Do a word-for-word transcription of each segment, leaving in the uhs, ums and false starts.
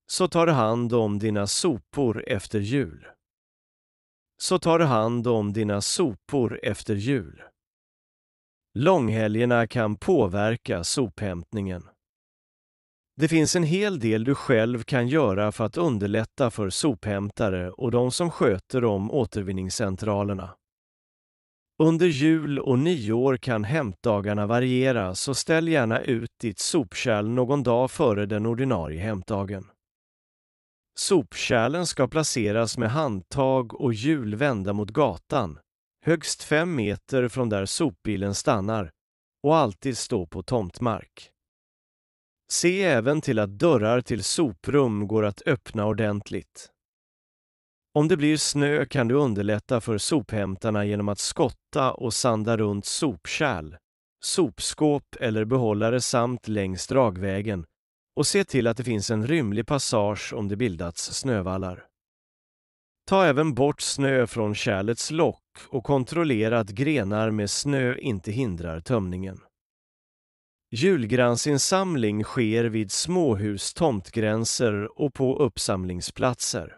så tar du hand om dina sopor efter jul. Så tar du hand om dina sopor efter jul. Långhelgerna kan påverka sophämtningen. Det finns en hel del du själv kan göra för att underlätta för sophämtare och de som sköter om återvinningscentralerna. Under jul och nyår kan hämtdagarna variera, så ställ gärna ut ditt sopkärl någon dag före den ordinarie hämtdagen. Sopkärlen ska placeras med handtag och hjul vända mot gatan, högst fem meter från där sopbilen stannar, och alltid stå på tomtmark. Se även till att dörrar till soprum går att öppna ordentligt. Om det blir snö kan du underlätta för sophämtarna genom att skotta och sanda runt sopkärl, sopskåp eller behållare samt längs dragvägen, och se till att det finns en rymlig passage om det bildats snövallar. Ta även bort snö från kärlets lock och kontrollera att grenar med snö inte hindrar tömningen. Julgransinsamling sker vid småhus, tomtgränser och på uppsamlingsplatser.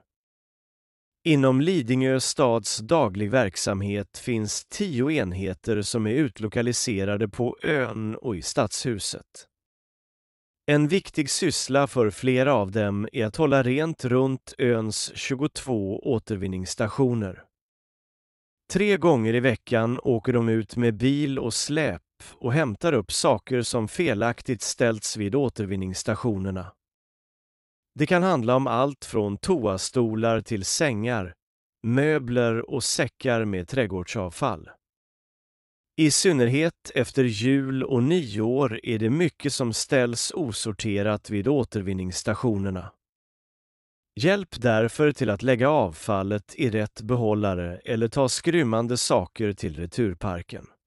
Inom Lidingö stads daglig verksamhet finns tio enheter som är utlokaliserade på ön och i stadshuset. En viktig syssla för flera av dem är att hålla rent runt öns tjugotvå återvinningsstationer. Tre gånger i veckan åker de ut med bil och släp och hämtar upp saker som felaktigt ställts vid återvinningsstationerna. Det kan handla om allt från toastolar till sängar, möbler och säckar med trädgårdsavfall. I synnerhet efter jul och nyår är det mycket som ställs osorterat vid återvinningsstationerna. Hjälp därför till att lägga avfallet i rätt behållare eller ta skrymmande saker till returparken.